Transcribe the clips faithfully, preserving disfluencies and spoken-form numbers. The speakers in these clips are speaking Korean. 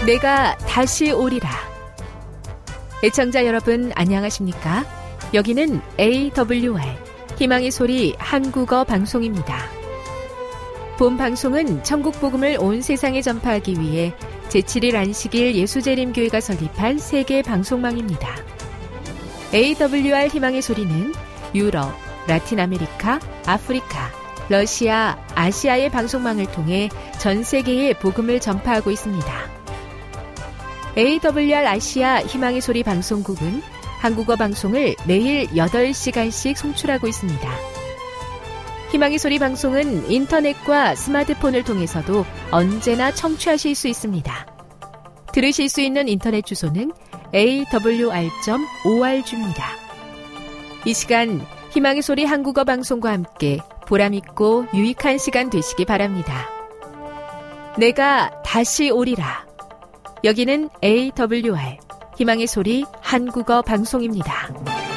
내가 다시 오리라. 애청자 여러분 안녕하십니까? 여기는 에이더블유알 희망의 소리 한국어 방송입니다. 본 방송은 천국 복음을 온 세상에 전파하기 위해 제칠 일 안식일 예수재림교회가 설립한 세계 방송망입니다. 에이더블유알 희망의 소리는 유럽, 라틴 아메리카, 아프리카, 러시아, 아시아의 방송망을 통해 전 세계에 복음을 전파하고 있습니다. 에이더블유알 아시아 희망의 소리 방송국은 한국어 방송을 매일 여덟 시간씩 송출하고 있습니다. 희망의 소리 방송은 인터넷과 스마트폰을 통해서도 언제나 청취하실 수 있습니다. 들으실 수 있는 인터넷 주소는 에이더블유알 닷 오알지입니다. 이 시간 희망의 소리 한국어 방송과 함께 보람있고 유익한 시간 되시기 바랍니다. 내가 다시 오리라. 여기는 에이더블유알 희망의 소리 한국어 방송입니다.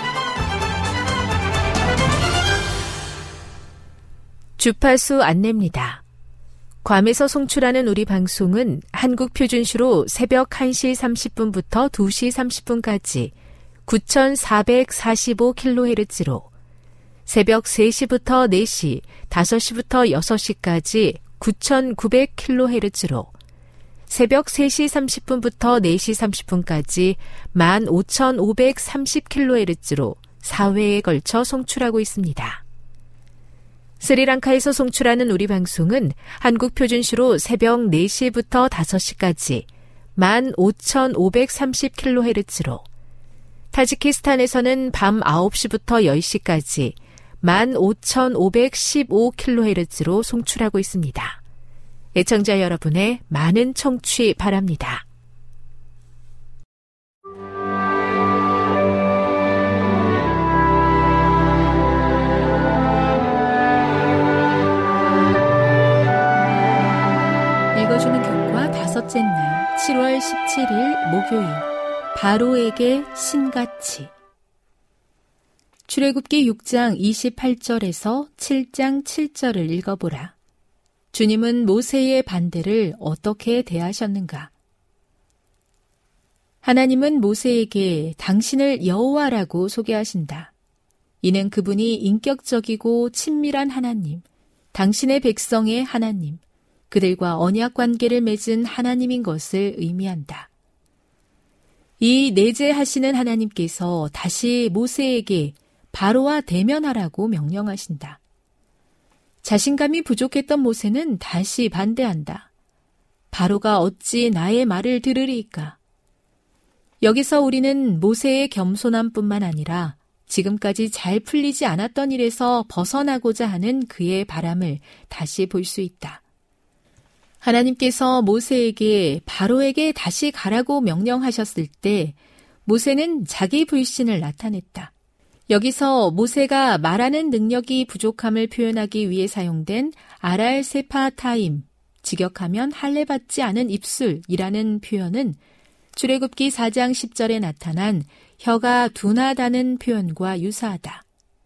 주파수 안내입니다. 괌에서 송출하는 우리 방송은 한국 표준시로 새벽 한 시 삼십 분부터 두 시 삼십 분까지 구천사백사십오 킬로헤르츠로, 새벽 세 시부터 네 시, 다섯 시부터 여섯 시까지 구천구백 킬로헤르츠로, 새벽 세 시 삼십 분부터 네 시 삼십 분까지 만 오천오백삼십 킬로헤르츠로 사 회에 걸쳐 송출하고 있습니다. 스리랑카에서 송출하는 우리 방송은 한국 표준시로 새벽 네 시부터 다섯 시까지 만 오천오백삼십 킬로헤르츠로, 타지키스탄에서는 밤 아홉 시부터 열 시까지 만 오천오백십오 킬로헤르츠로 송출하고 있습니다. 애청자 여러분의 많은 청취 바랍니다. 읽어주는 교과 다섯째 날 칠월 십칠일 목요일, 바로에게 신같이. 출애굽기 육 장 이십팔 절에서 칠 장 칠 절을 읽어보라. 주님은 모세의 반대를 어떻게 대하셨는가? 하나님은 모세에게 당신을 여호와라고 소개하신다. 이는 그분이 인격적이고 친밀한 하나님, 당신의 백성의 하나님, 그들과 언약 관계를 맺은 하나님인 것을 의미한다. 이 내재하시는 하나님께서 다시 모세에게 바로와 대면하라고 명령하신다. 자신감이 부족했던 모세는 다시 반대한다. 바로가 어찌 나의 말을 들으리이까? 여기서 우리는 모세의 겸손함뿐만 아니라 지금까지 잘 풀리지 않았던 일에서 벗어나고자 하는 그의 바람을 다시 볼 수 있다. 하나님께서 모세에게 바로에게 다시 가라고 명령하셨을 때 모세는 자기 불신을 나타냈다. 여기서 모세가 말하는 능력이 부족함을 표현하기 위해 사용된 아랄 세파타임, 직역하면 할례받지 않은 입술이라는 표현은 출애굽기 사 장 십 절에 나타난 혀가 둔하다는 표현과 유사하다.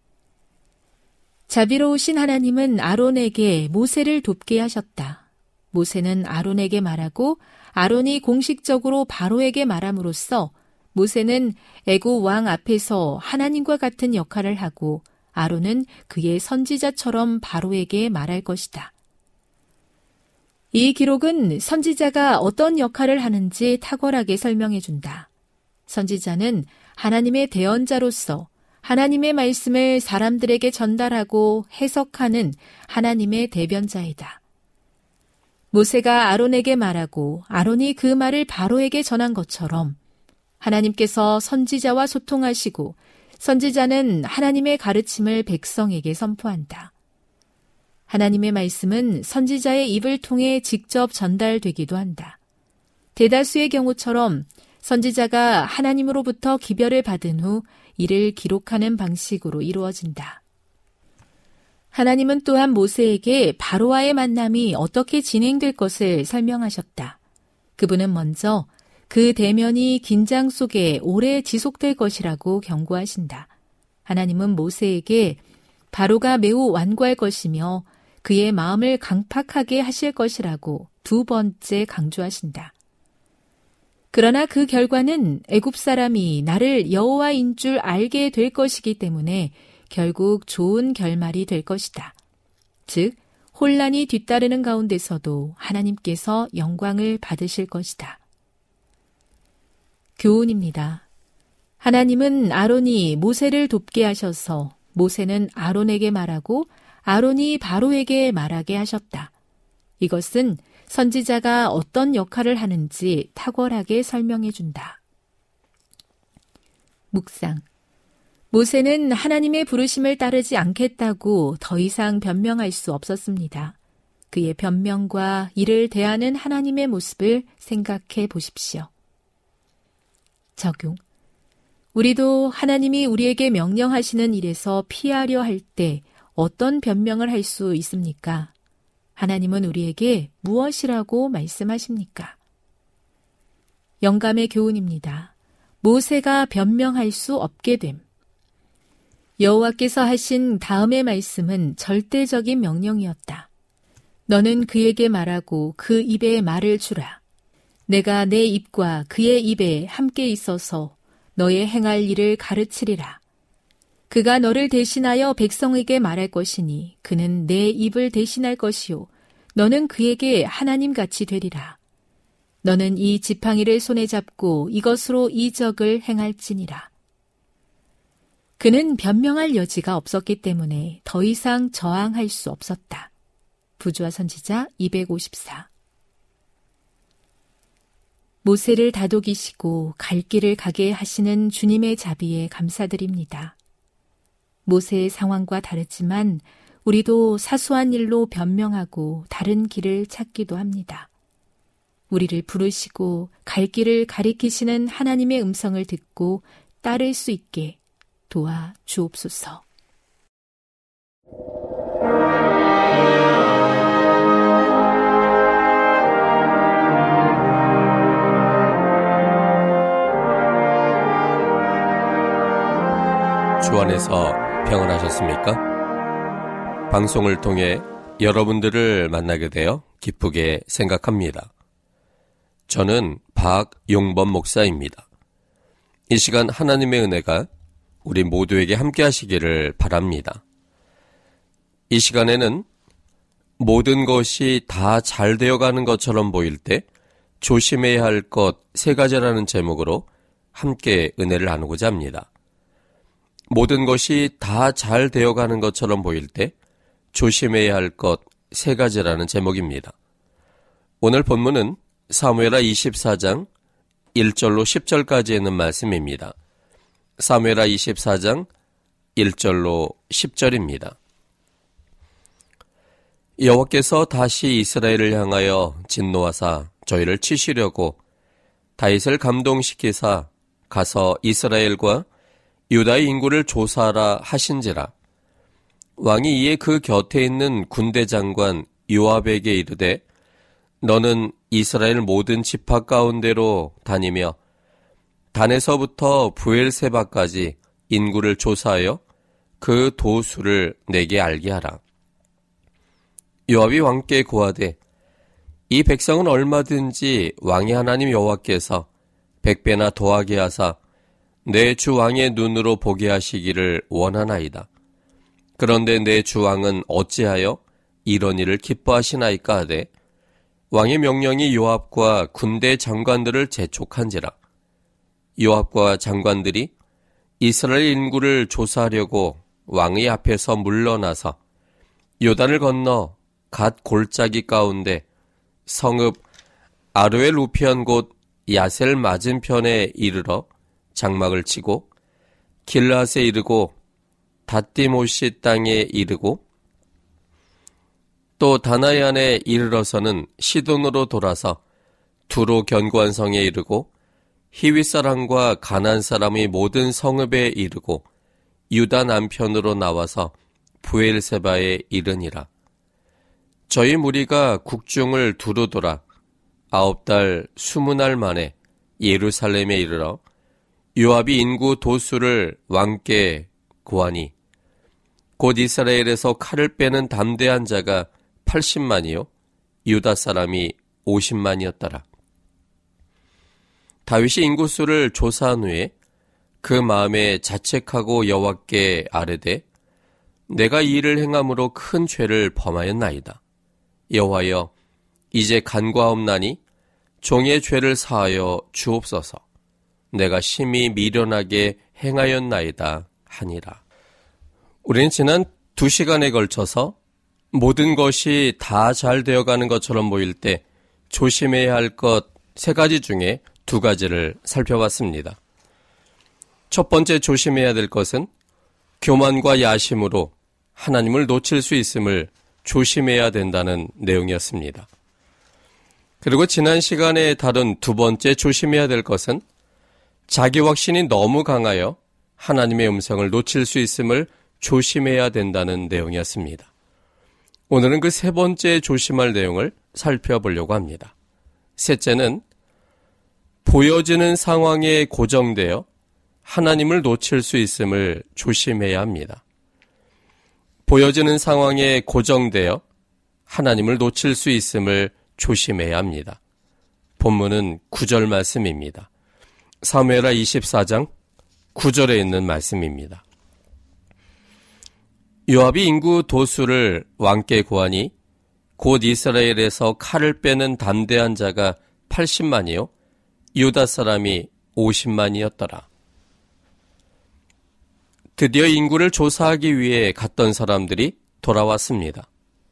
자비로우신 하나님은 아론에게 모세를 돕게 하셨다. 모세는 아론에게 말하고 아론이 공식적으로 바로에게 말함으로써 모세는 애굽 왕 앞에서 하나님과 같은 역할을 하고 아론은 그의 선지자처럼 바로에게 말할 것이다. 이 기록은 선지자가 어떤 역할을 하는지 탁월하게 설명해준다. 선지자는 하나님의 대언자로서 하나님의 말씀을 사람들에게 전달하고 해석하는 하나님의 대변자이다. 모세가 아론에게 말하고 아론이 그 말을 바로에게 전한 것처럼 하나님께서 선지자와 소통하시고 선지자는 하나님의 가르침을 백성에게 선포한다. 하나님의 말씀은 선지자의 입을 통해 직접 전달되기도 한다. 대다수의 경우처럼 선지자가 하나님으로부터 기별을 받은 후 이를 기록하는 방식으로 이루어진다. 하나님은 또한 모세에게 바로와의 만남이 어떻게 진행될 것을 설명하셨다. 그분은 먼저 그 대면이 긴장 속에 오래 지속될 것이라고 경고하신다. 하나님은 모세에게 바로가 매우 완고할 것이며 그의 마음을 강팍하게 하실 것이라고 두 번째 강조하신다. 그러나 그 결과는 애굽 사람이 나를 여호와인 줄 알게 될 것이기 때문에 결국 좋은 결말이 될 것이다. 즉, 혼란이 뒤따르는 가운데서도 하나님께서 영광을 받으실 것이다. 교훈입니다. 하나님은 아론이 모세를 돕게 하셔서 모세는 아론에게 말하고 아론이 바로에게 말하게 하셨다. 이것은 선지자가 어떤 역할을 하는지 탁월하게 설명해 준다. 묵상. 모세는 하나님의 부르심을 따르지 않겠다고 더 이상 변명할 수 없었습니다. 그의 변명과 이를 대하는 하나님의 모습을 생각해 보십시오. 적용. 우리도 하나님이 우리에게 명령하시는 일에서 피하려 할 때 어떤 변명을 할 수 있습니까? 하나님은 우리에게 무엇이라고 말씀하십니까? 영감의 교훈입니다. 모세가 변명할 수 없게 됨. 여호와께서 하신 다음의 말씀은 절대적인 명령이었다. 너는 그에게 말하고 그 입에 말을 주라. 내가 내 입과 그의 입에 함께 있어서 너의 행할 일을 가르치리라. 그가 너를 대신하여 백성에게 말할 것이니 그는 내 입을 대신할 것이요 너는 그에게 하나님같이 되리라. 너는 이 지팡이를 손에 잡고 이것으로 이적을 행할지니라. 그는 변명할 여지가 없었기 때문에 더 이상 저항할 수 없었다. 부조화 선지자 이백오십사. 모세를 다독이시고 갈 길을 가게 하시는 주님의 자비에 감사드립니다. 모세의 상황과 다르지만 우리도 사소한 일로 변명하고 다른 길을 찾기도 합니다. 우리를 부르시고 갈 길을 가리키시는 하나님의 음성을 듣고 따를 수 있게 도와 주옵소서. 주 안에서 평안하셨습니까? 방송을 통해 여러분들을 만나게 되어 기쁘게 생각합니다. 저는 박용범 목사입니다. 이 시간 하나님의 은혜가 우리 모두에게 함께 하시기를 바랍니다. 이 시간에는 모든 것이 다 잘 되어가는 것처럼 보일 때 조심해야 할 것 세 가지라는 제목으로 함께 은혜를 나누고자 합니다. 모든 것이 다 잘 되어가는 것처럼 보일 때 조심해야 할 것 세 가지라는 제목입니다. 오늘 본문은 사무엘하 이십사 장 일 절로 십 절까지 있는 말씀입니다. 사무엘하 이십사 장 일 절로 십 절입니다. 여호와께서 다시 이스라엘을 향하여 진노하사 저희를 치시려고 다윗을 감동시키사 가서 이스라엘과 유다의 인구를 조사하라 하신지라. 왕이 이에 그 곁에 있는 군대 장관 요압에게 이르되 너는 이스라엘 모든 지파 가운데로 다니며 단에서부터 브엘세바까지 인구를 조사하여 그 도수를 내게 알게 하라. 요압이 왕께 고하되 이 백성은 얼마든지 왕의 하나님 여호와께서 백배나 더하게 하사 내 주 왕의 눈으로 보게 하시기를 원하나이다. 그런데 내 주 왕은 어찌하여 이런 일을 기뻐하시나이까 하되 왕의 명령이 요압과 군대 장관들을 재촉한지라. 요압과 장관들이 이스라엘 인구를 조사하려고 왕의 앞에서 물러나서 요단을 건너 갓 골짜기 가운데 성읍 아로엘 우편 곳 야셀 맞은편에 이르러 장막을 치고 길라앗에 이르고 닷디모시 땅에 이르고 또 다나야안에 이르러서는 시돈으로 돌아서 두로 견고한 성에 이르고 히윗 사람과 가나안 사람의 모든 성읍에 이르고 유다 남편으로 나와서 브엘세바에 이르니라. 저희 무리가 국중을 두루 돌아 아홉 달 스무 날 만에 예루살렘에 이르러 요압이 인구 도수를 왕께 고하니 곧 이스라엘에서 칼을 빼는 담대한 자가 팔십만이요 유다 사람이 오십만이었더라. 다윗이 인구수를 조사한 후에 그 마음에 자책하고 여호와께 아뢰되 내가 이 일을 행함으로 큰 죄를 범하였나이다. 여호와여, 이제 간과없나니 종의 죄를 사하여 주옵소서. 내가 심히 미련하게 행하였나이다 하니라. 우리는 지난 두 시간에 걸쳐서 모든 것이 다 잘 되어가는 것처럼 보일 때 조심해야 할 것 세 가지 중에 두 가지를 살펴봤습니다. 첫 번째 조심해야 될 것은 교만과 야심으로 하나님을 놓칠 수 있음을 조심해야 된다는 내용이었습니다. 그리고 지난 시간에 다룬 두 번째 조심해야 될 것은 자기 확신이 너무 강하여 하나님의 음성을 놓칠 수 있음을 조심해야 된다는 내용이었습니다. 오늘은 그 세 번째 조심할 내용을 살펴보려고 합니다. 셋째는 보여지는 상황에 고정되어 하나님을 놓칠 수 있음을 조심해야 합니다. 보여지는 상황에 고정되어 하나님을 놓칠 수 있음을 조심해야 합니다. 본문은 구 절 말씀입니다. 사무엘하 이십사 장 구 절에 있는 말씀입니다. 요압이 인구 도수를 왕께 고하니 곧 이스라엘에서 칼을 빼는 담대한 자가 팔십만이요 유다 사람이 오십만이었더라. 드디어 인구를 조사하기 위해 갔던 사람들이 돌아왔습니다.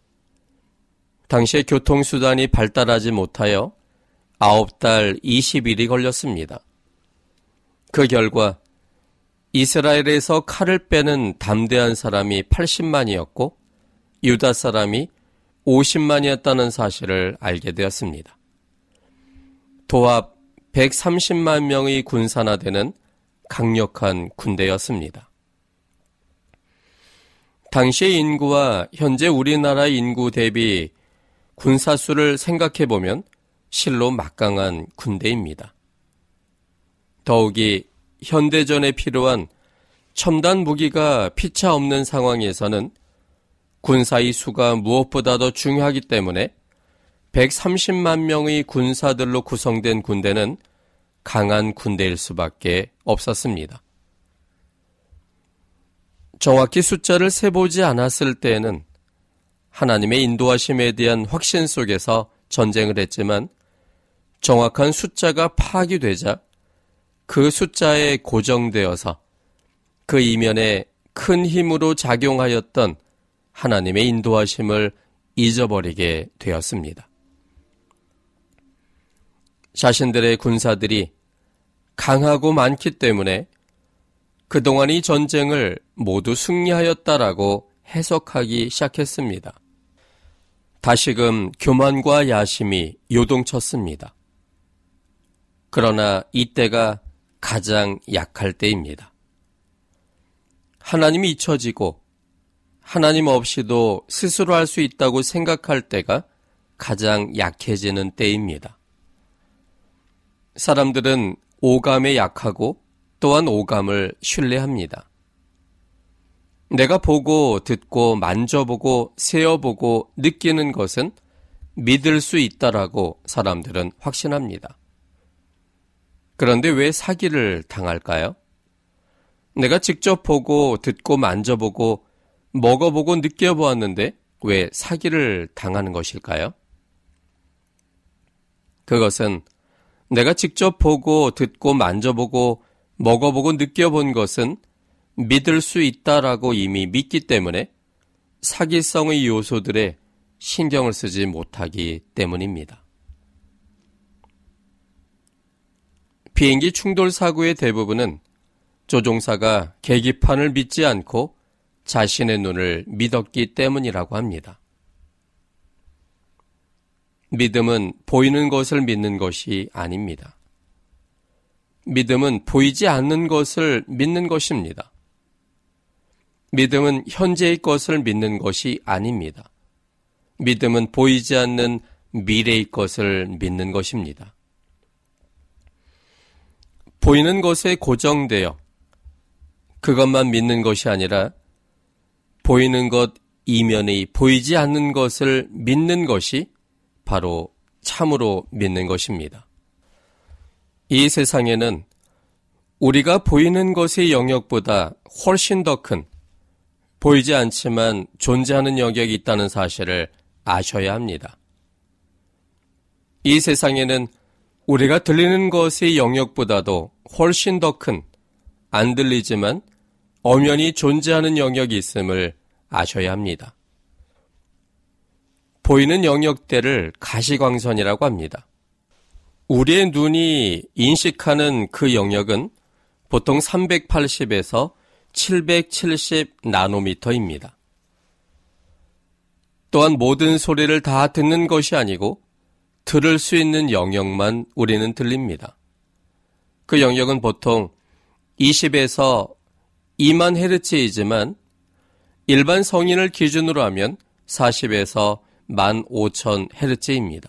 당시에 교통수단이 발달하지 못하여 아홉 달 이십 일이 걸렸습니다. 그 결과 이스라엘에서 칼을 빼는 담대한 사람이 팔십만이었고 유다 사람이 오십만이었다는 사실을 알게 되었습니다. 도합 백삼십만 명의 군사나 되는 강력한 군대였습니다. 당시의 인구와 현재 우리나라의 인구 대비 군사수를 생각해보면 실로 막강한 군대입니다. 더욱이 현대전에 필요한 첨단 무기가 피차 없는 상황에서는 군사의 수가 무엇보다도 중요하기 때문에 백삼십만 명의 군사들로 구성된 군대는 강한 군대일 수밖에 없었습니다. 정확히 숫자를 세보지 않았을 때에는 하나님의 인도하심에 대한 확신 속에서 전쟁을 했지만 정확한 숫자가 파악이 되자 그 숫자에 고정되어서 그 이면에 큰 힘으로 작용하였던 하나님의 인도하심을 잊어버리게 되었습니다. 자신들의 군사들이 강하고 많기 때문에 그동안 이 전쟁을 모두 승리하였다라고 해석하기 시작했습니다. 다시금 교만과 야심이 요동쳤습니다. 그러나 이때가 가장 약할 때입니다. 하나님이 잊혀지고 하나님 없이도 스스로 할 수 있다고 생각할 때가 가장 약해지는 때입니다. 사람들은 오감에 약하고 또한 오감을 신뢰합니다. 내가 보고 듣고 만져보고 세어보고 느끼는 것은 믿을 수 있다라고 사람들은 확신합니다. 그런데 왜 사기를 당할까요? 내가 직접 보고 듣고 만져보고 먹어보고 느껴보았는데 왜 사기를 당하는 것일까요? 그것은 내가 직접 보고 듣고 만져보고 먹어보고 느껴본 것은 믿을 수 있다라고 이미 믿기 때문에 사기성의 요소들에 신경을 쓰지 못하기 때문입니다. 비행기 충돌 사고의 대부분은 조종사가 계기판을 믿지 않고 자신의 눈을 믿었기 때문이라고 합니다. 믿음은 보이는 것을 믿는 것이 아닙니다. 믿음은 보이지 않는 것을 믿는 것입니다. 믿음은 현재의 것을 믿는 것이 아닙니다. 믿음은 보이지 않는 미래의 것을 믿는 것입니다. 보이는 것에 고정되어 그것만 믿는 것이 아니라 보이는 것 이면의 보이지 않는 것을 믿는 것이 바로 참으로 믿는 것입니다. 이 세상에는 우리가 보이는 것의 영역보다 훨씬 더 큰, 보이지 않지만 존재하는 영역이 있다는 사실을 아셔야 합니다. 이 세상에는 우리가 들리는 것의 영역보다도 훨씬 더 큰, 안 들리지만 엄연히 존재하는 영역이 있음을 아셔야 합니다. 보이는 영역대를 가시광선이라고 합니다. 우리의 눈이 인식하는 그 영역은 보통 삼백팔십에서 칠백칠십 나노미터입니다. 또한 모든 소리를 다 듣는 것이 아니고 들을 수 있는 영역만 우리는 들립니다. 그 영역은 보통 이십에서 이만 헤르츠이지만 일반 성인을 기준으로 하면 사십에서 만 오천 헤르츠입니다.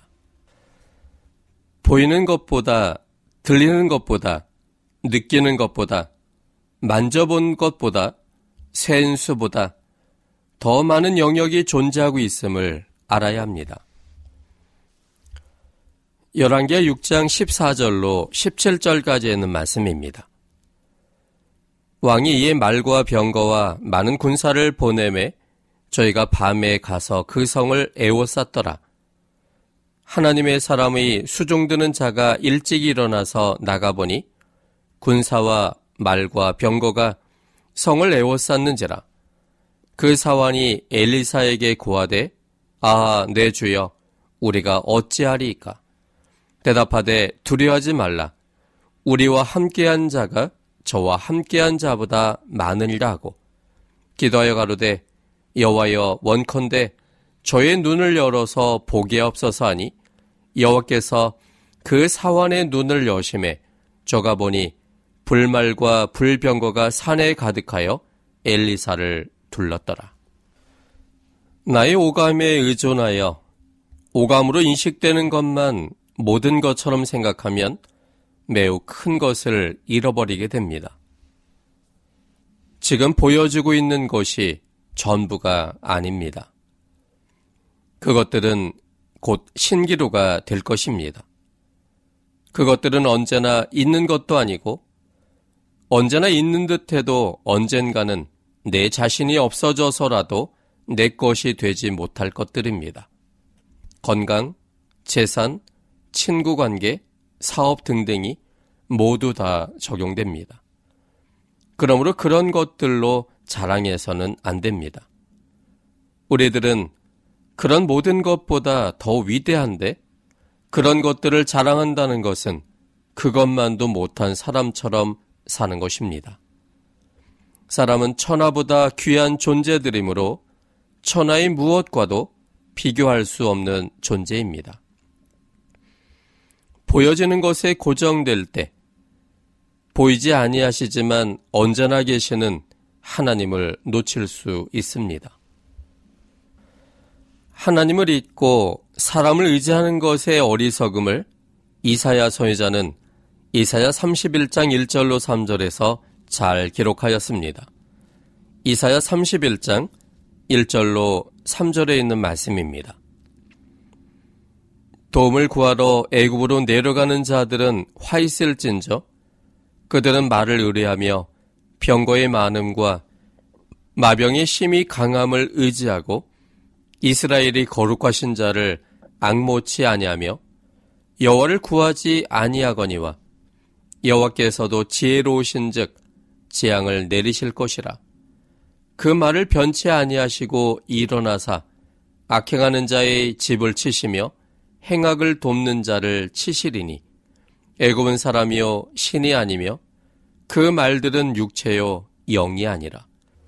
보이는 것보다, 들리는 것보다, 느끼는 것보다, 만져본 것보다, 센수보다 더 많은 영역이 존재하고 있음을 알아야 합니다. 열왕기하 육 장 십사 절로 십칠 절까지 있는 말씀입니다. 왕이 이에 말과 병거와 많은 군사를 보내매 저희가 밤에 가서 그 성을 에워쌌더라. 하나님의 사람의 수종드는 자가 일찍 일어나서 나가보니 군사와 말과 병거가 성을 에워쌌는지라. 그 사환이 엘리사에게 고하되 아하 내 주여 우리가 어찌하리이까. 대답하되 두려워하지 말라. 우리와 함께한 자가 저와 함께한 자보다 많으리라 하고 기도하여 가로되 여호와여 원컨대 저의 눈을 열어서 보게 없어서 하니 여호와께서 그 사환의 눈을 여심해 저가 보니 불말과 불병거가 산에 가득하여 엘리사를 둘렀더라. 나의 오감에 의존하여 오감으로 인식되는 것만 모든 것처럼 생각하면 매우 큰 것을 잃어버리게 됩니다. 지금 보여지고 있는 것이 전부가 아닙니다. 그것들은 곧 신기루가 될 것입니다. 그것들은 언제나 있는 것도 아니고 언제나 있는 듯해도 언젠가는 내 자신이 없어져서라도 내 것이 되지 못할 것들입니다. 건강, 재산, 친구관계, 사업 등등이 모두 다 적용됩니다. 그러므로 그런 것들로 자랑해서는 안 됩니다. 우리들은 그런 모든 것보다 더 위대한데 그런 것들을 자랑한다는 것은 그것만도 못한 사람처럼 사는 것입니다. 사람은 천하보다 귀한 존재들이므로 천하의 무엇과도 비교할 수 없는 존재입니다. 보여지는 것에 고정될 때 보이지 아니하시지만 언제나 계시는 하나님을 놓칠 수 있습니다. 하나님을 잊고 사람을 의지하는 것의 어리석음을 이사야 선지자는 이사야 삼십일 장 일 절로 삼 절에서 잘 기록하였습니다. 이사야 삼십일 장 일 절로 삼 절에 있는 말씀입니다. 도움을 구하러 애굽으로 내려가는 자들은 화 있을진저 그들은 말을 의뢰하며 병거의 많음과 마병의 심히 강함을 의지하고 이스라엘이 거룩하신 자를 앙모치 아니하며 여호와를 구하지 아니하거니와 여호와께서도 지혜로우신즉 재앙을 내리실 것이라. 그 말을 변치 아니하시고 일어나사 악행하는 자의 집을 치시며 행악을 돕는 자를 치시리니 애굽은 사람이요 신이 아니며 그 말들은 육체요 영이 아니라.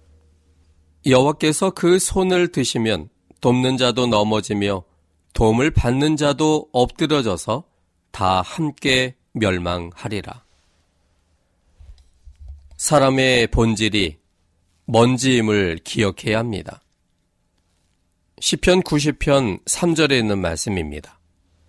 여호와께서 그 손을 드시면 돕는 자도 넘어지며 도움을 받는 자도 엎드러져서 다 함께 멸망하리라. 사람의 본질이 먼지임을 기억해야 합니다. 시편 구십 편 삼 절에 있는 말씀입니다.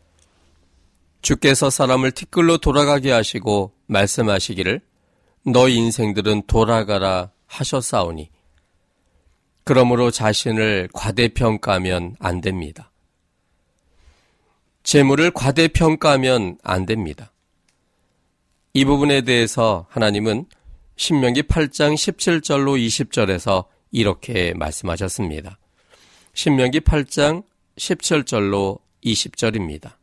주께서 사람을 티끌로 돌아가게 하시고 말씀하시기를 너 인생들은 돌아가라 하셨사오니 그러므로 자신을 과대평가하면 안 됩니다. 재물을 과대평가하면 안 됩니다. 이 부분에 대해서 하나님은 신명기 팔 장 십칠 절로 이십 절에서 이렇게 말씀하셨습니다. 신명기 팔 장 십칠 절로 이십 절입니다.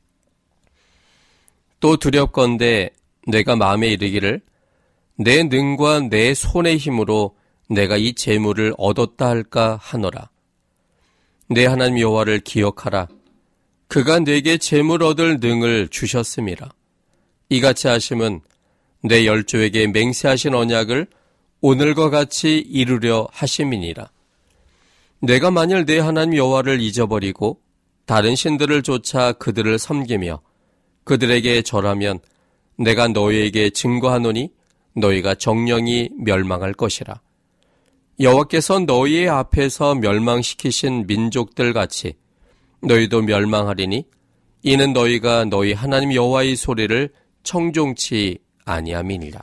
또 두렵건대 내가 마음에 이르기를 내 능과 내 손의 힘으로 내가 이 재물을 얻었다 할까 하노라. 내 하나님 여호와를 기억하라. 그가 내게 재물 얻을 능을 주셨음이라. 이같이 하심은 내 열조에게 맹세하신 언약을 오늘과 같이 이루려 하심이니라. 내가 만일 내 하나님 여호와를 잊어버리고 다른 신들을 쫓아 그들을 섬기며 그들에게 절하면 내가 너희에게 증거하노니 너희가 정령이 멸망할 것이라. 여호와께서 너희의 앞에서 멸망시키신 민족들 같이 너희도 멸망하리니 이는 너희가 너희 하나님 여호와의 소리를 청종치 아니함이니라.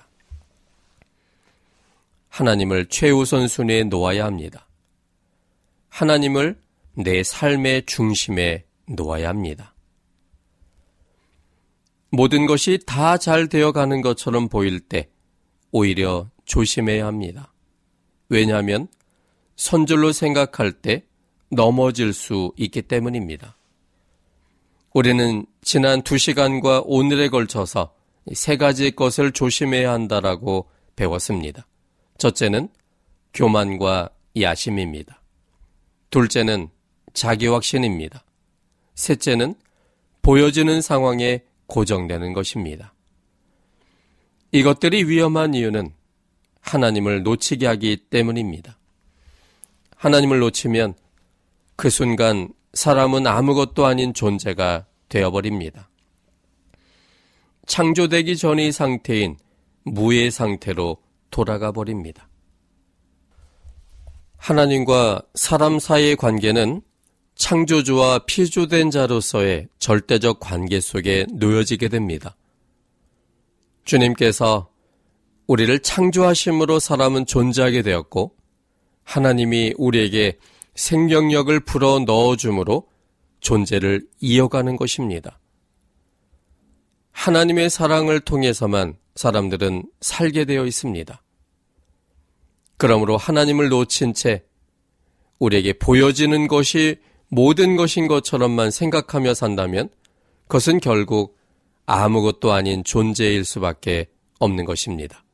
하나님을 최우선 순위에 놓아야 합니다. 하나님을 내 삶의 중심에 놓아야 합니다. 모든 것이 다 잘 되어가는 것처럼 보일 때 오히려 조심해야 합니다. 왜냐하면 선줄로 생각할 때 넘어질 수 있기 때문입니다. 우리는 지난 두 시간과 오늘에 걸쳐서 세 가지 것을 조심해야 한다라고 배웠습니다. 첫째는 교만과 야심입니다. 둘째는 자기 확신입니다. 셋째는 보여지는 상황에 고정되는 것입니다. 이것들이 위험한 이유는 하나님을 놓치게 하기 때문입니다. 하나님을 놓치면 그 순간 사람은 아무것도 아닌 존재가 되어버립니다. 창조되기 전의 상태인 무의 상태로 돌아가 버립니다. 하나님과 사람 사이의 관계는 창조주와 피조된 자로서의 절대적 관계 속에 놓여지게 됩니다. 주님께서 우리를 창조하심으로 사람은 존재하게 되었고 하나님이 우리에게 생명력을 불어 넣어줌으로 존재를 이어가는 것입니다. 하나님의 사랑을 통해서만 사람들은 살게 되어 있습니다. 그러므로 하나님을 놓친 채 우리에게 보여지는 것이 모든 것인 것처럼만 생각하며 산다면 그것은 결국 아무것도 아닌 존재일 수밖에 없는 것입니다.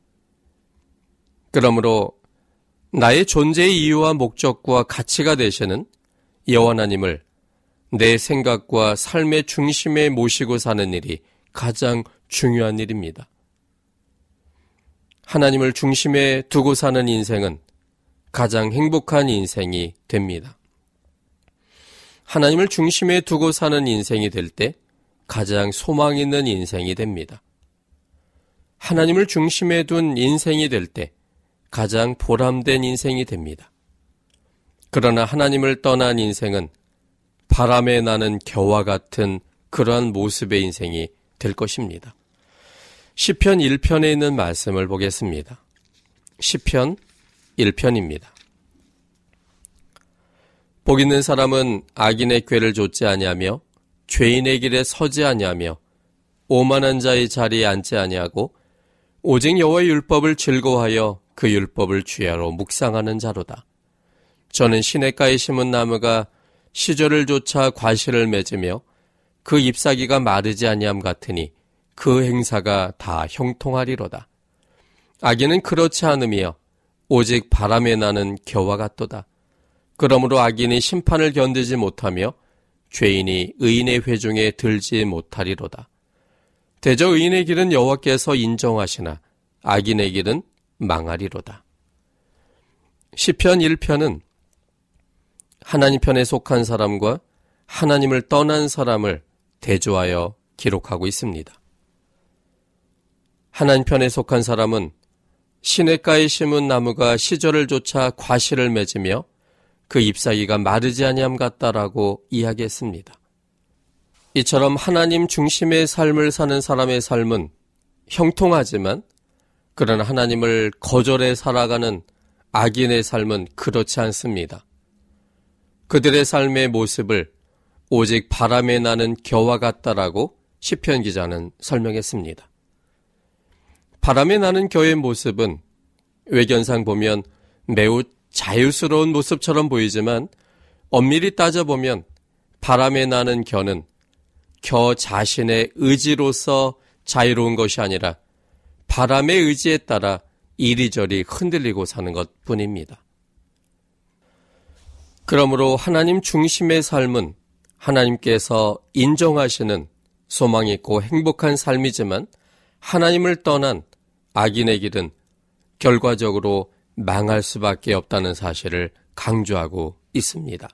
그러므로 나의 존재의 이유와 목적과 가치가 되시는 여호와 하나님을 내 생각과 삶의 중심에 모시고 사는 일이 가장 중요한 일입니다. 하나님을 중심에 두고 사는 인생은 가장 행복한 인생이 됩니다. 하나님을 중심에 두고 사는 인생이 될 때 가장 소망 있는 인생이 됩니다. 하나님을 중심에 둔 인생이 될 때 가장 보람된 인생이 됩니다. 그러나 하나님을 떠난 인생은 바람에 나는 겨와 같은 그러한 모습의 인생이 될 것입니다. 시편 일 편에 있는 말씀을 보겠습니다. 시편 일 편입니다. 복 있는 사람은 악인의 꾀를 좇지 아니하며 죄인의 길에 서지 아니하며 오만한 자의 자리에 앉지 아니하고 오직 여호와의 율법을 즐거워하여 그 율법을 주야로 묵상하는 자로다. 저는 시냇가에 심은 나무가 시절을 쫓아 과실을 맺으며 그 잎사귀가 마르지 아니함 같으니 그 행사가 다 형통하리로다. 악인은 그렇지 않으며 오직 바람에 나는 겨와 같도다. 그러므로 악인이 심판을 견디지 못하며 죄인이 의인의 회중에 들지 못하리로다. 대저 의인의 길은 여호와께서 인정하시나 악인의 길은 망하리로다. 시편 일 편은 하나님 편에 속한 사람과 하나님을 떠난 사람을 대조하여 기록하고 있습니다. 하나님 편에 속한 사람은 시냇가에 심은 나무가 시절을 쫓아 과실을 맺으며 그 잎사귀가 마르지 아니함 같다라고 이야기했습니다. 이처럼 하나님 중심의 삶을 사는 사람의 삶은 형통하지만 그러나 하나님을 거절해 살아가는 악인의 삶은 그렇지 않습니다. 그들의 삶의 모습을 오직 바람에 나는 겨와 같다라고 시편 기자는 설명했습니다. 바람에 나는 겨의 모습은 외견상 보면 매우 자유스러운 모습처럼 보이지만 엄밀히 따져보면 바람에 나는 겨는 겨 자신의 의지로서 자유로운 것이 아니라 바람의 의지에 따라 이리저리 흔들리고 사는 것뿐입니다. 그러므로 하나님 중심의 삶은 하나님께서 인정하시는 소망 있고 행복한 삶이지만 하나님을 떠난 악인의 길은 결과적으로 망할 수밖에 없다는 사실을 강조하고 있습니다.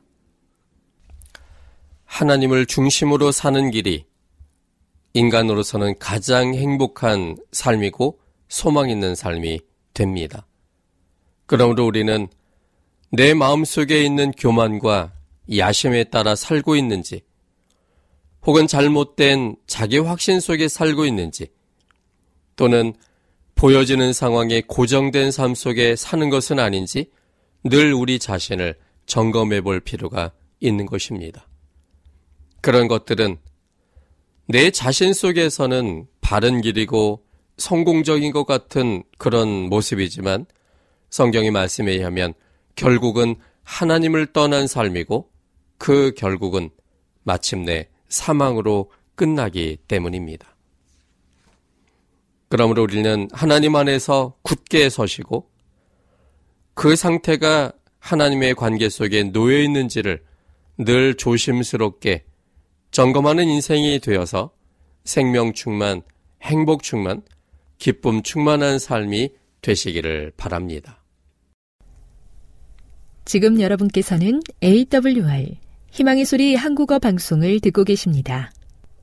하나님을 중심으로 사는 길이 인간으로서는 가장 행복한 삶이고 소망 있는 삶이 됩니다. 그러므로 우리는 내 마음속에 있는 교만과 야심에 따라 살고 있는지, 혹은 잘못된 자기 확신 속에 살고 있는지, 또는 보여지는 상황에 고정된 삶 속에 사는 것은 아닌지 늘 우리 자신을 점검해 볼 필요가 있는 것입니다. 그런 것들은 내 자신 속에서는 바른 길이고 성공적인 것 같은 그런 모습이지만 성경의 말씀에 의하면 결국은 하나님을 떠난 삶이고 그 결국은 마침내 사망으로 끝나기 때문입니다. 그러므로 우리는 하나님 안에서 굳게 서시고 그 상태가 하나님의 관계 속에 놓여 있는지를 늘 조심스럽게 점검하는 인생이 되어서 생명 충만, 행복 충만, 기쁨 충만한 삶이 되시기를 바랍니다. 지금 여러분께서는 에이더블유알 희망의 소리 한국어 방송을 듣고 계십니다.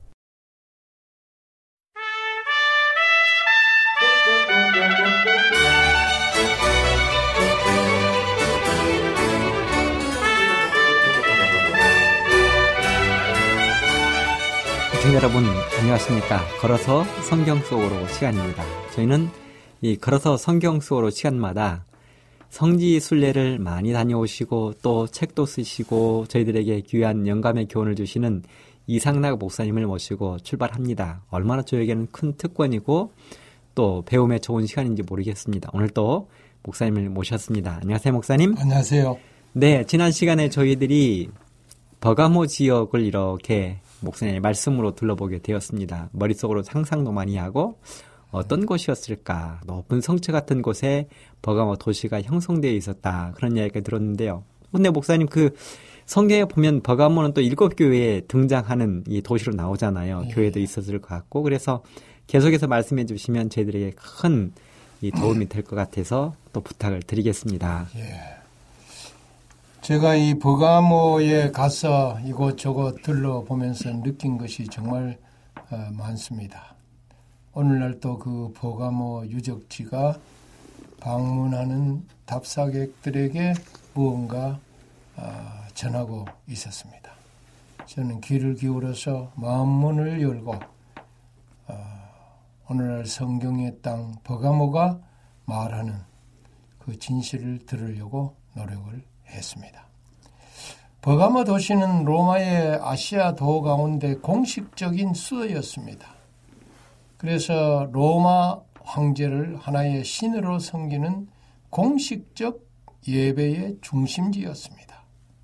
시청자 여러분 안녕하십니까? 걸어서 성경 속으로 시간입니다. 저희는 이 걸어서 성경 속으로 시간마다 성지 순례를 많이 다녀오시고 또 책도 쓰시고 저희들에게 귀한 영감의 교훈을 주시는 이상락 목사님을 모시고 출발합니다. 얼마나 저에게는 큰 특권이고 또 배움에 좋은 시간인지 모르겠습니다. 오늘 또 목사님을 모셨습니다. 안녕하세요, 목사님. 안녕하세요. 네, 지난 시간에 저희들이 버가모 지역을 이렇게 목사님의 말씀으로 둘러보게 되었습니다. 머릿속으로 상상도 많이 하고 어떤 곳이었을까? 높은 성체 같은 곳에 버가모 도시가 형성되어 있었다. 그런 이야기가 들었는데요. 근데 목사님 그 성경에 보면 버가모는 또 일곱 교회에 등장하는 이 도시로 나오잖아요. 예. 교회도 있었을 것 같고. 그래서 계속해서 말씀해 주시면 저희들에게 큰 이 도움이 될 것 같아서 또 부탁을 드리겠습니다. 예. 제가 이 버가모에 가서 이곳저곳 들러보면서 느낀 것이 정말 어, 많습니다. 오늘날 또 그 버가모 유적지가 방문하는 답사객들에게 무언가 어, 전하고 있었습니다. 저는 귀를 기울여서 마음문을 열고 어, 오늘날 성경의 땅 버가모가 말하는 그 진실을 들으려고 노력을 했습니다. 버가모 도시는 로마의 아시아 도 가운데 공식적인 수도였습니다. 그래서 로마 황제를 하나의 신으로 섬기는 공식적 예배의 중심지였습니다.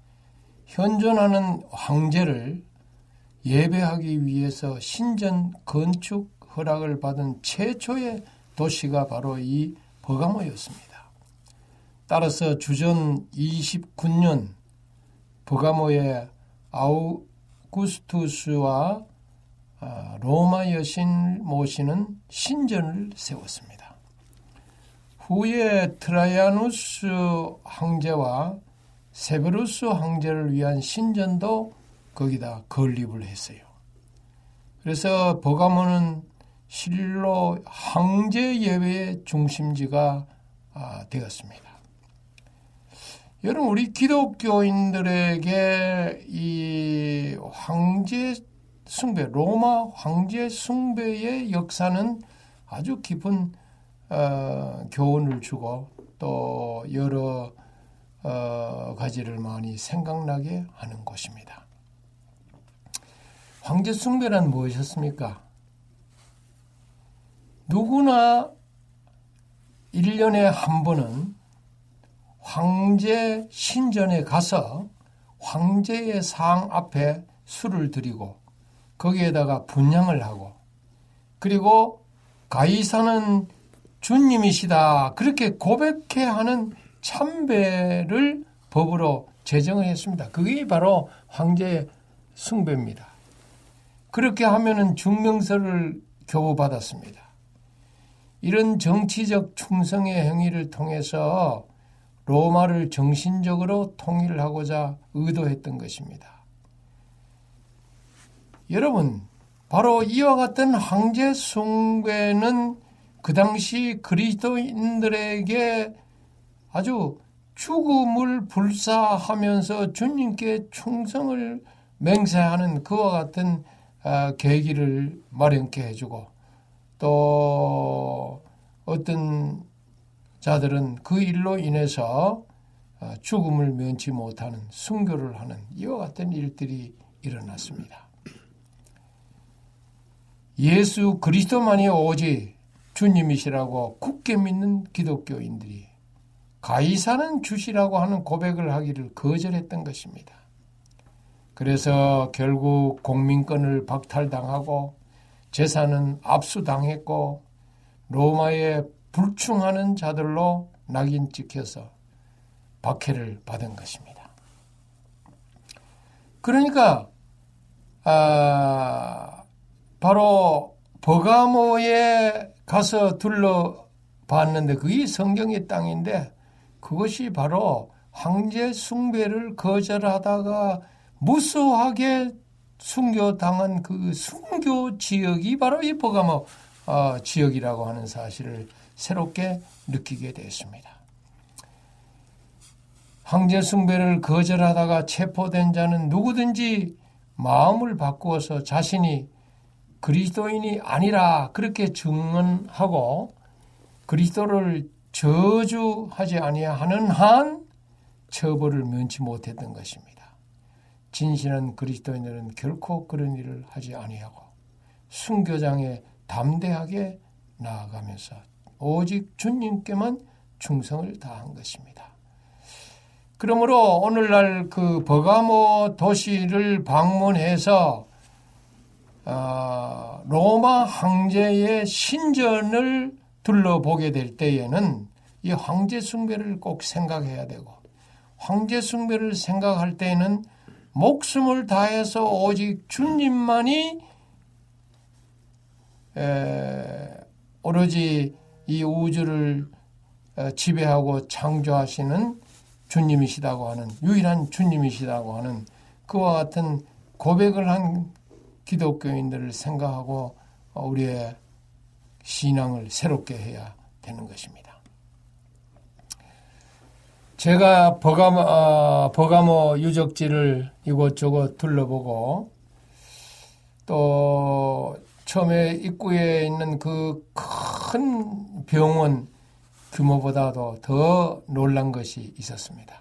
현존하는 황제를 예배하기 위해서 신전 건축 허락을 받은 최초의 도시가 바로 이 버가모였습니다. 따라서 주전 이십구 년 버가모의 아우구스투스와 로마 여신을 모시는 신전을 세웠습니다. 후에 트라이아누스 황제와 세베루스 황제를 위한 신전도 거기다 건립을 했어요. 그래서 버가모는 실로 황제 예배의 중심지가 되었습니다. 여러분, 우리 기독교인들에게 이 황제 숭배, 로마 황제 숭배의 역사는 아주 깊은 어, 교훈을 주고 또 여러 어, 가지를 많이 생각나게 하는 곳입니다. 황제 숭배란 무엇이었습니까? 누구나 일 년에 한 번은 황제 신전에 가서 황제의 상 앞에 술을 드리고 거기에다가 분향을 하고 그리고 가이사는 주님이시다 그렇게 고백해야 하는 참배를 법으로 제정을 했습니다. 그게 바로 황제의 숭배입니다. 그렇게 하면은 증명서를 교부받았습니다. 이런 정치적 충성의 행위를 통해서 로마를 정신적으로 통일을 하고자 의도했던 것입니다. 여러분, 바로 이와 같은 황제 숭배는 그 당시 그리스도인들에게 아주 죽음을 불사하면서 주님께 충성을 맹세하는 그와 같은 계기를 마련케 해주고 또 어떤 자들은 그 일로 인해서 죽음을 면치 못하는 순교를 하는 이와 같은 일들이 일어났습니다. 예수 그리스도만이 오직 주님이시라고 굳게 믿는 기독교인들이 가이사는 주시라고 하는 고백을 하기를 거절했던 것입니다. 그래서 결국 공민권을 박탈당하고 재산은 압수당했고 로마에 불충하는 자들로 낙인 찍혀서 박해를 받은 것입니다. 그러니까 아, 바로 버가모에 가서 둘러봤는데 그게 성경의 땅인데 그것이 바로 황제 숭배를 거절하다가 무수하게 순교당한 그 순교 지역이 바로 이 버가모 어, 지역이라고 하는 사실을 새롭게 느끼게 됐습니다. 황제 숭배를 거절하다가 체포된 자는 누구든지 마음을 바꾸어서 자신이 그리스도인이 아니라 그렇게 증언하고 그리스도를 저주하지 아니하는 한 처벌을 면치 못했던 것입니다. 진실한 그리스도인들은 결코 그런 일을 하지 아니하고 순교장에 담대하게 나아가면서 오직 주님께만 충성을 다한 것입니다. 그러므로 오늘날 그 버가모 도시를 방문해서 어, 로마 황제의 신전을 둘러보게 될 때에는 이 황제 숭배를 꼭 생각해야 되고 황제 숭배를 생각할 때에는 목숨을 다해서 오직 주님만이 에, 오로지 이 우주를 지배하고 창조하시는 주님이시다고 하는 유일한 주님이시다고 하는 그와 같은 고백을 한 기독교인들을 생각하고 우리의 신앙을 새롭게 해야 되는 것입니다. 제가 버가모, 어, 버가모 유적지를 이곳저곳 둘러보고 또 처음에 입구에 있는 그 큰 병원 규모보다도 더 놀란 것이 있었습니다.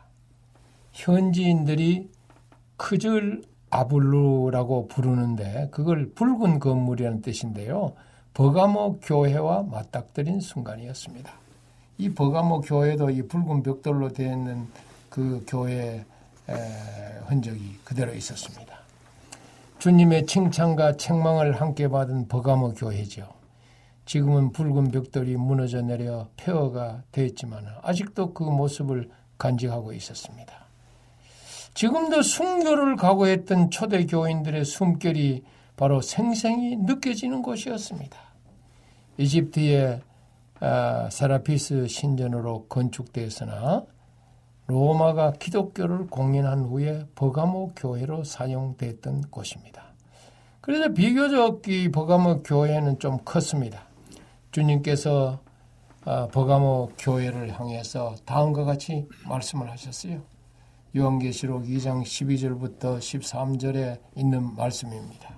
현지인들이 크즐 아블루라고 부르는데 그걸 붉은 건물이라는 뜻인데요. 버가모 교회와 맞닥뜨린 순간이었습니다. 이 버가모 교회도 이 붉은 벽돌로 되어 있는 그 교회의 흔적이 그대로 있었습니다. 주님의 칭찬과 책망을 함께 받은 버가모 교회죠. 지금은 붉은 벽돌이 무너져 내려 폐허가 되었지만 아직도 그 모습을 간직하고 있었습니다. 지금도 순교를 각오했던 초대 교인들의 숨결이 바로 생생히 느껴지는 곳이었습니다. 이집트의 아, 세라피스 신전으로 건축되었으나 로마가 기독교를 공인한 후에 버가모 교회로 사용됐던 곳입니다. 그래서 비교적 이 버가모 교회는 좀 컸습니다. 주님께서 아, 버가모 교회를 향해서 다음과 같이 말씀을 하셨어요. 요한계시록 이 장 십이 절부터 십삼 절에 있는 말씀입니다.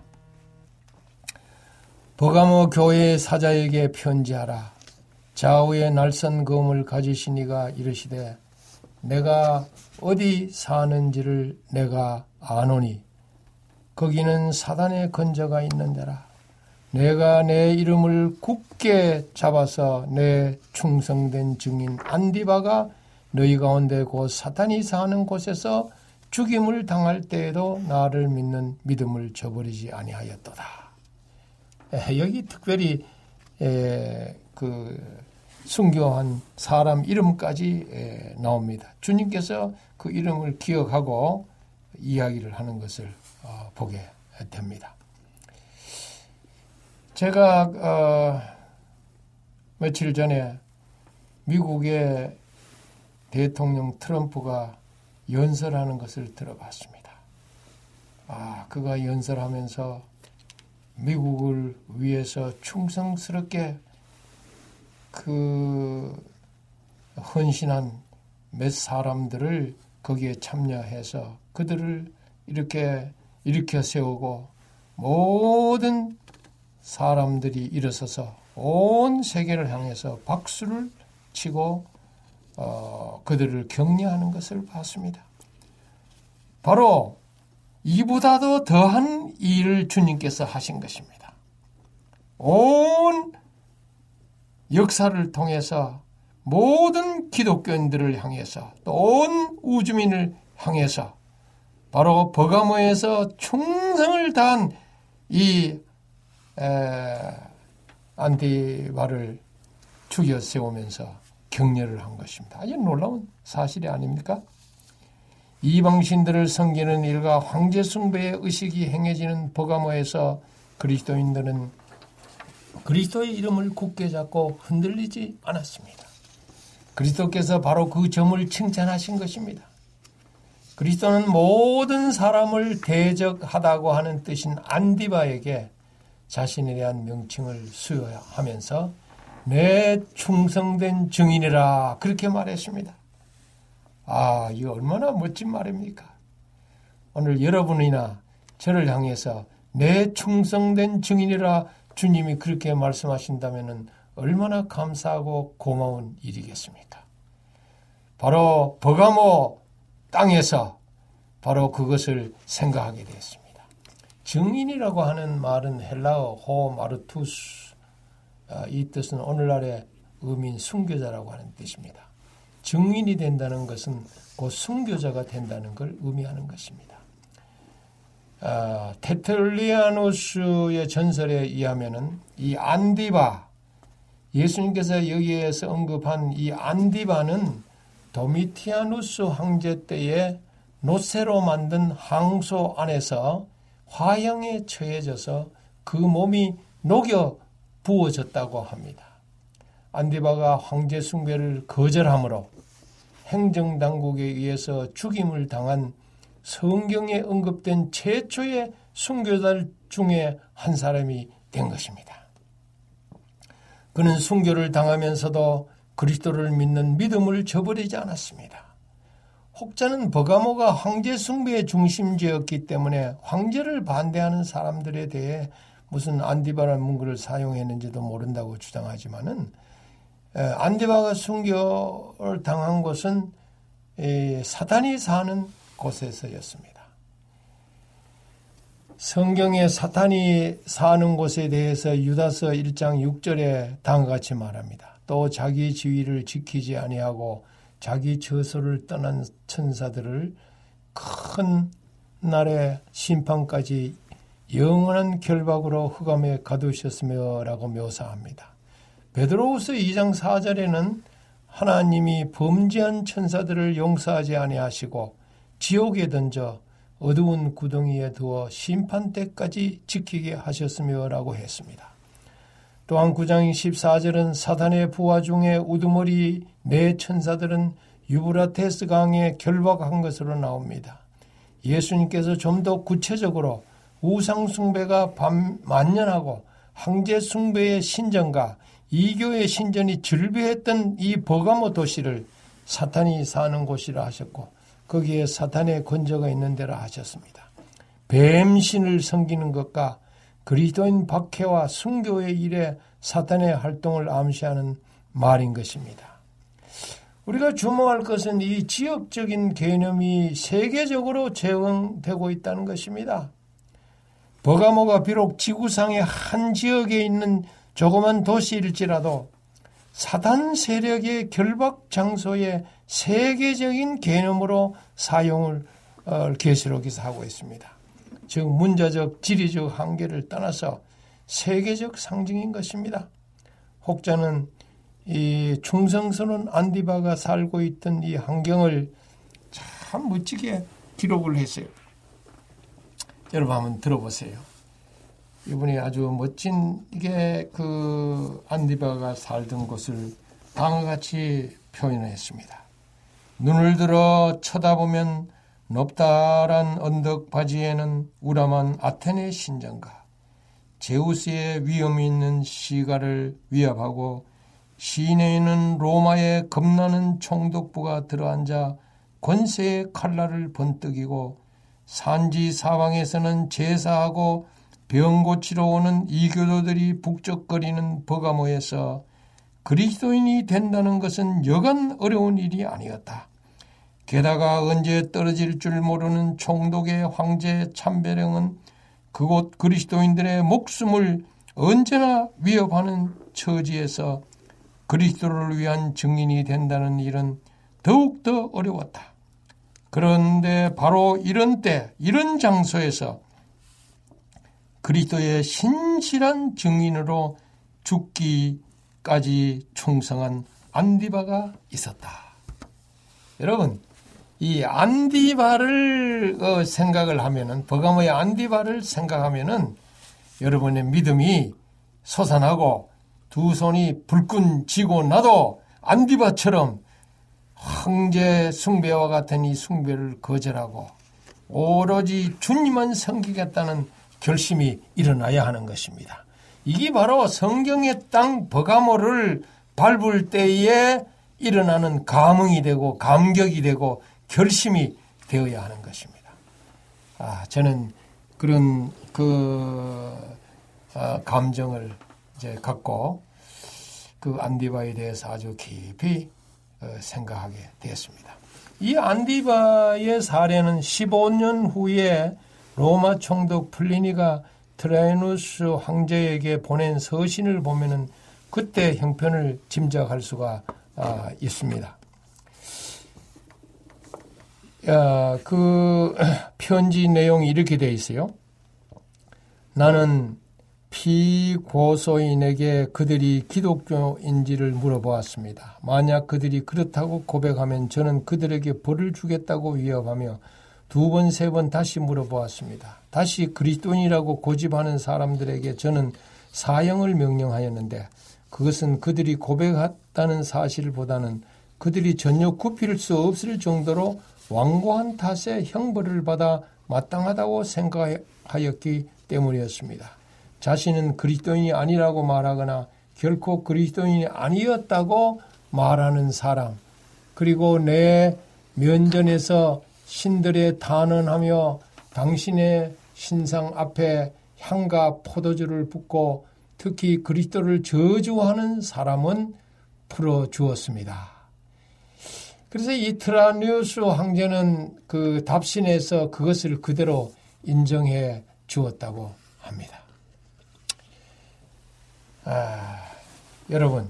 버가모 교회의 사자에게 편지하라. 좌우에 날선 검을 가지신 이가 이르시되 내가 어디 사는지를 내가 아노니 거기는 사단의 건저가 있는 데라. 내가 내 이름을 굳게 잡아서 내 충성된 증인 안디바가 너희 가운데 곧 사탄이 사는 곳에서 죽임을 당할 때에도 나를 믿는 믿음을 저버리지 아니하였도다. 에, 여기 특별히 에, 그 순교한 사람 이름까지 에, 나옵니다. 주님께서 그 이름을 기억하고 이야기를 하는 것을 어, 보게 됩니다. 제가 어, 며칠 전에 미국의 대통령 트럼프가 연설하는 것을 들어봤습니다. 아, 그가 연설하면서 미국을 위해서 충성스럽게 그 헌신한 몇 사람들을 거기에 참여해서 그들을 이렇게 일으켜 세우고 모든 사람들이 일어서서 온 세계를 향해서 박수를 치고 어, 그들을 격려하는 것을 봤습니다. 바로 이보다도 더한 일을 주님께서 하신 것입니다. 온 역사를 통해서 모든 기독교인들을 향해서 또 온 우주민을 향해서 바로 버가모에서 충성을 다한 이 에, 안디바를 죽여 세우면서 격려를 한 것입니다. 아주 놀라운 사실이 아닙니까? 이방신들을 섬기는 일과 황제 숭배의 의식이 행해지는 버가모에서 그리스도인들은 그리스도의 이름을 굳게 잡고 흔들리지 않았습니다. 그리스도께서 바로 그 점을 칭찬하신 것입니다. 그리스도는 모든 사람을 대적하다고 하는 뜻인 안디바에게 자신에 대한 명칭을 수여하면서 내 충성된 증인이라 그렇게 말했습니다. 아, 이거 얼마나 멋진 말입니까? 오늘 여러분이나 저를 향해서 내 충성된 증인이라 주님이 그렇게 말씀하신다면 얼마나 감사하고 고마운 일이겠습니까? 바로 버가모 땅에서 바로 그것을 생각하게 되었습니다. 증인이라고 하는 말은 헬라어 호 마르투스, 이 뜻은 오늘날의 의미인 순교자라고 하는 뜻입니다. 증인이 된다는 것은 곧 순교자가 된다는 걸 의미하는 것입니다. 아, 테틀리아누스의 전설에 의하면은 이 안디바, 예수님께서 여기에서 언급한 이 안디바는 도미티아누스 황제 때에 노쇠로 만든 항소 안에서 화형에 처해져서 그 몸이 녹여 부어졌다고 합니다. 안디바가 황제 숭배를 거절함으로 행정당국에 의해서 죽임을 당한 성경에 언급된 최초의 순교자 중에 한 사람이 된 것입니다. 그는 순교를 당하면서도 그리스도를 믿는 믿음을 저버리지 않았습니다. 혹자는 버가모가 황제 숭배의 중심지였기 때문에 황제를 반대하는 사람들에 대해 무슨 안디바라는 문구를 사용했는지도 모른다고 주장하지만은 안디바가 순교를 당한 곳은 사탄이 사는 곳에서였습니다. 성경에 사탄이 사는 곳에 대해서 유다서 일 장 육 절에 다음과 같이 말합니다. 또 자기 지위를 지키지 아니하고 자기 처소를 떠난 천사들을 큰 날의 심판까지 영원한 결박으로 흑암에 가두셨으며 라고 묘사합니다. 베드로후서 이 장 사 절에는 하나님이 범죄한 천사들을 용서하지 아니하시고 지옥에 던져 어두운 구덩이에 두어 심판 때까지 지키게 하셨으며 라고 했습니다. 또한 구 장 십사 절은 사탄의 부하 중에 우두머리 네 천사들은 유브라테스 강에 결박한 것으로 나옵니다. 예수님께서 좀 더 구체적으로 우상 숭배가 만연하고 황제 숭배의 신전과 이교의 신전이 즐비했던 이 버가모 도시를 사탄이 사는 곳이라 하셨고 거기에 사탄의 권저가 있는 데라 하셨습니다. 뱀신을 섬기는 것과 그리스도인 박해와 순교의 일에 사탄의 활동을 암시하는 말인 것입니다. 우리가 주목할 것은 이 지역적인 개념이 세계적으로 적용되고 있다는 것입니다. 버가모가 비록 지구상의 한 지역에 있는 조그만 도시일지라도 사단 세력의 결박 장소의 세계적인 개념으로 사용을 어, 계시록에서 하고 있습니다. 즉 문자적, 지리적 한계를 떠나서 세계적 상징인 것입니다. 혹자는 이 충성스러운 안디바가 살고 있던 이 환경을 참 멋지게 기록을 했어요. 여러분 한번 들어보세요. 이분이 아주 멋진 이게 그 안디바가 살던 곳을 다음과 같이 표현했습니다. 눈을 들어 쳐다보면 높다란 언덕 바지에는 우람한 아테네 신전과 제우스의 위엄이 있는 시가를 위압하고 시내에는 로마의 겁나는 총독부가 들어앉아 권세의 칼날을 번뜩이고 산지 사방에서는 제사하고 병 고치러 오는 이교도들이 북적거리는 버가모에서 그리스도인이 된다는 것은 여간 어려운 일이 아니었다. 게다가 언제 떨어질 줄 모르는 총독의 황제 참배령은 그곳 그리스도인들의 목숨을 언제나 위협하는 처지에서 그리스도를 위한 증인이 된다는 일은 더욱더 어려웠다. 그런데 바로 이런 때, 이런 장소에서 그리스도의 신실한 증인으로 죽기까지 충성한 안디바가 있었다. 여러분, 이 안디바를 어, 생각을 하면은, 버가모의 안디바를 생각하면은 여러분의 믿음이 솟아나고 두 손이 불끈 쥐고 나도 안디바처럼 황제 숭배와 같은 이 숭배를 거절하고 오로지 주님만 섬기겠다는 결심이 일어나야 하는 것입니다. 이게 바로 성경의 땅 버가모를 밟을 때에 일어나는 감흥이 되고 감격이 되고 결심이 되어야 하는 것입니다. 아, 저는 그런 그 아, 감정을 이제 갖고 그 안디바에 대해서 아주 깊이 어, 생각하게 되었습니다. 이 안디바의 사례는 십오 년 후에 로마 총독 플리니가 트라이누스 황제에게 보낸 서신을 보면은 그때 형편을 짐작할 수가 아, 있습니다. 야, 그 편지 내용이 이렇게 되어 있어요. 나는 피고소인에게 그들이 기독교인지를 물어보았습니다. 만약 그들이 그렇다고 고백하면 저는 그들에게 벌을 주겠다고 위협하며 두 번, 세 번 다시 물어보았습니다. 다시 그리스도인이라고 고집하는 사람들에게 저는 사형을 명령하였는데 그것은 그들이 고백했다는 사실보다는 그들이 전혀 굽힐 수 없을 정도로 완고한 탓에 형벌을 받아 마땅하다고 생각하였기 때문이었습니다. 자신은 그리스도인이 아니라고 말하거나 결코 그리스도인이 아니었다고 말하는 사람, 그리고 내 면전에서 신들의 단언하며 당신의 신상 앞에 향과 포도주를 붓고 특히 그리스도를 저주하는 사람은 풀어주었습니다. 그래서 이 트라이누스 황제는 그 답신에서 그것을 그대로 인정해 주었다고 합니다. 아, 여러분,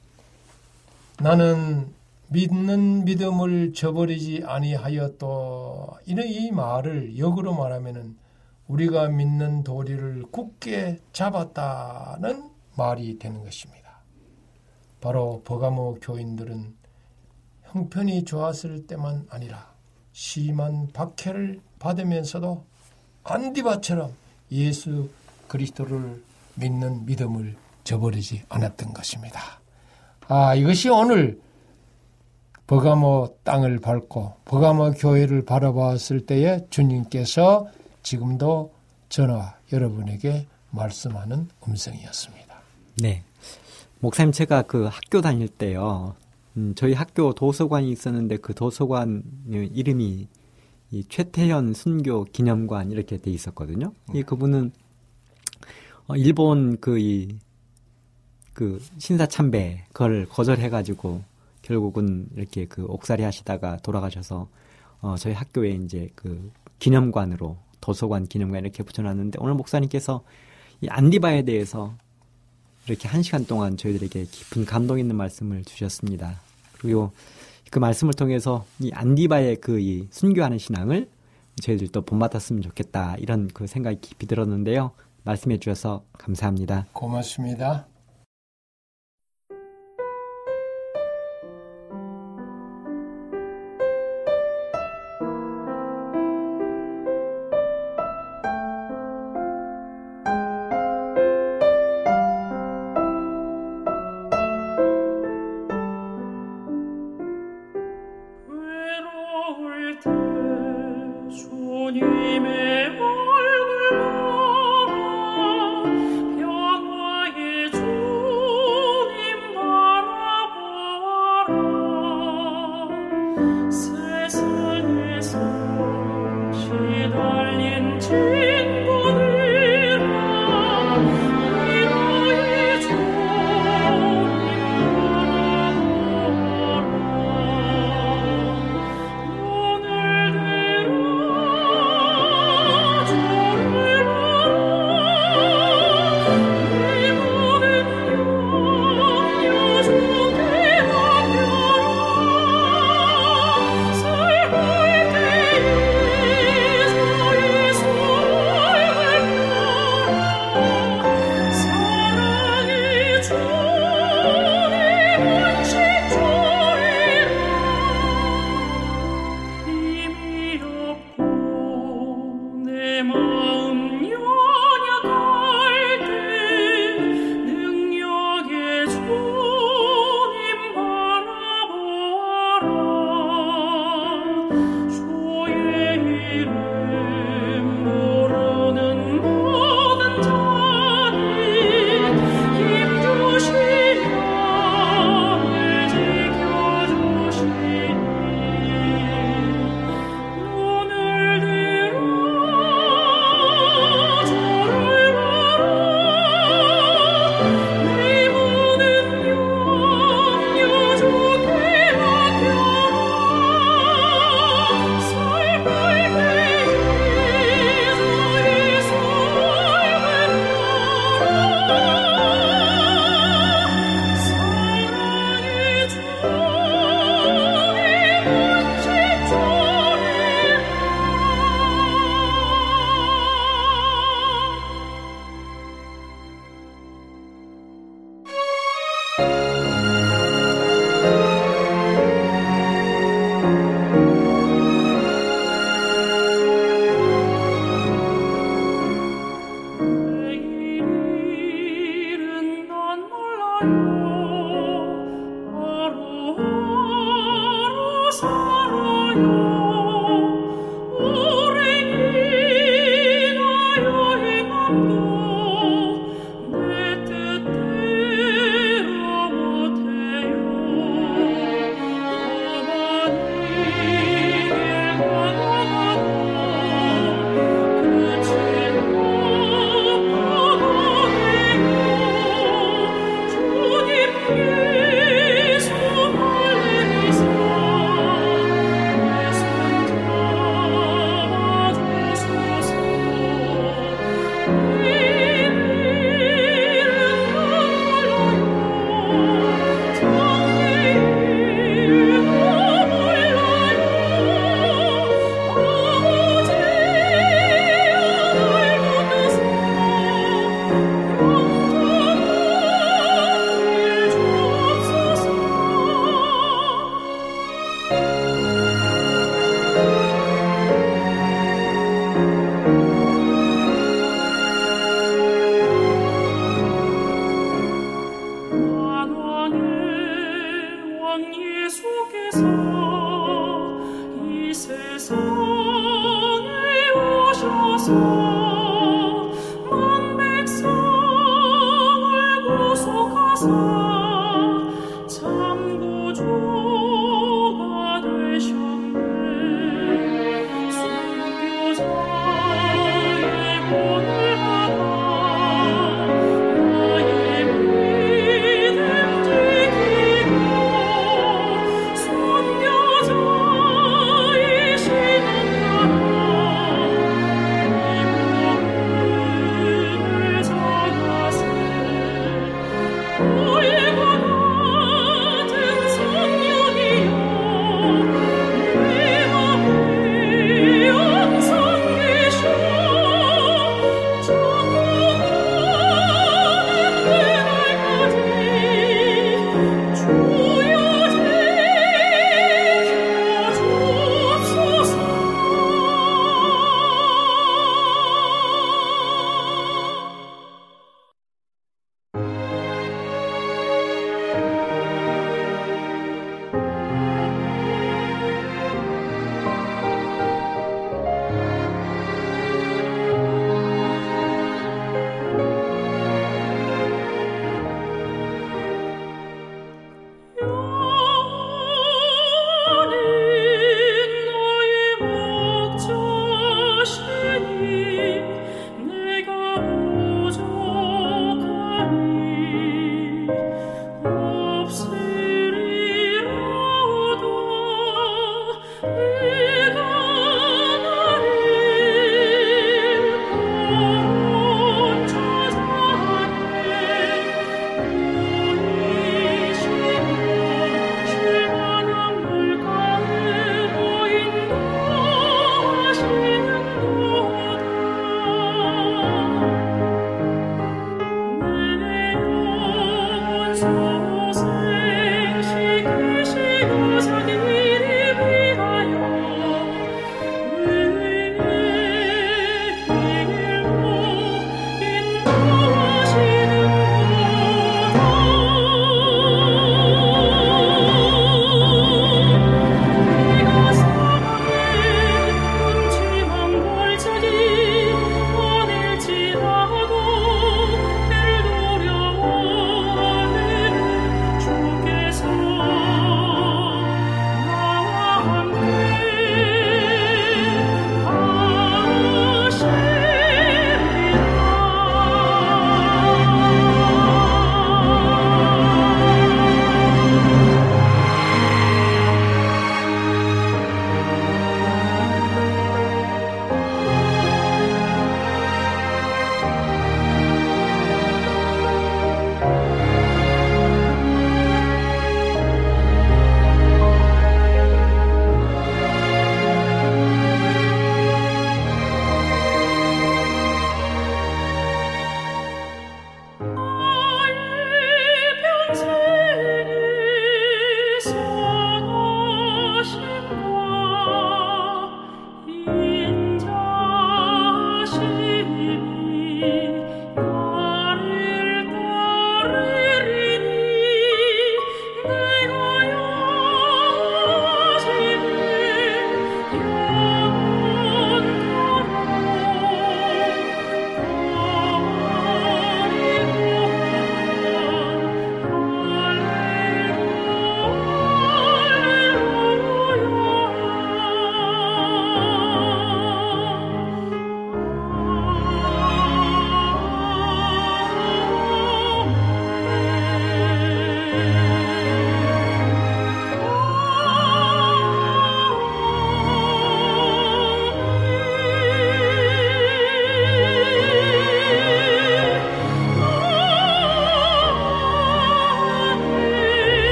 나는 믿는 믿음을 저버리지 아니하였도 이는 이 말을 역으로 말하면은 우리가 믿는 도리를 굳게 잡았다는 말이 되는 것입니다. 바로 버가모 교인들은 형편이 좋았을 때만 아니라 심한 박해를 받으면서도 안디바처럼 예수 그리스도를 믿는 믿음을 저버리지 않았던 것입니다. 아, 이것이 오늘 버가모 땅을 밟고 버가모 교회를 바라봤을 때에 주님께서 지금도 저와 여러분에게 말씀하는 음성이었습니다. 네. 목사님, 제가 그 학교 다닐 때요. 음, 저희 학교 도서관이 있었는데 그 도서관 이름이 이 최태현 순교 기념관 이렇게 돼 있었거든요. 이 그분은 어, 일본 그 이 그 신사참배 그걸 거절해가지고 결국은 이렇게 그 옥살이 하시다가 돌아가셔서 어, 저희 학교에 이제 그 기념관으로 도서관 기념관 이렇게 붙여놨는데 오늘 목사님께서 이 안디바에 대해서 이렇게 한 시간 동안 저희들에게 깊은 감동 있는 말씀을 주셨습니다. 그리고 그 말씀을 통해서 이 안디바의 그 이 순교하는 신앙을 저희들도 본받았으면 좋겠다 이런 그 생각이 깊이 들었는데요. 말씀해 주셔서 감사합니다. 고맙습니다.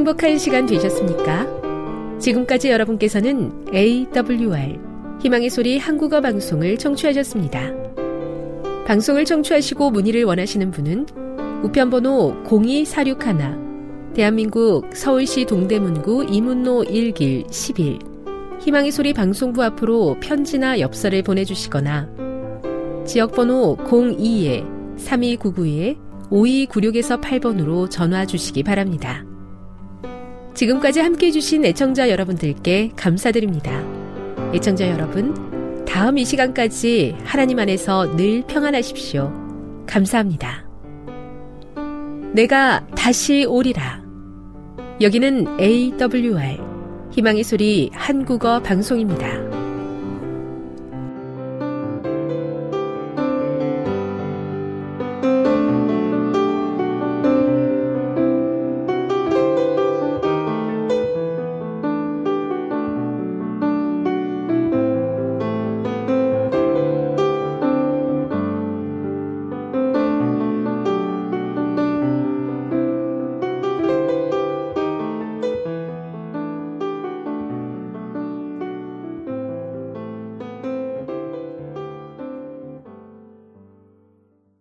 행복한 시간 되셨습니까? 지금까지 여러분께서는 에이더블유알 희망의 소리 한국어 방송을 청취하셨습니다. 방송을 청취하시고 문의를 원하시는 분은 우편번호 공이사육일, 대한민국 서울시 동대문구 이문로 일 길 십일 희망의 소리 방송부 앞으로 편지나 엽서를 보내주시거나 지역번호 공이 삼이구구 오이구육에서 팔 번으로 전화 주시기 바랍니다. 지금까지 함께해 주신 애청자 여러분들께 감사드립니다. 애청자 여러분, 다음 이 시간까지 하나님 안에서 늘 평안하십시오. 감사합니다. 내가 다시 오리라. 여기는 에이더블유알 희망의 소리 한국어 방송입니다.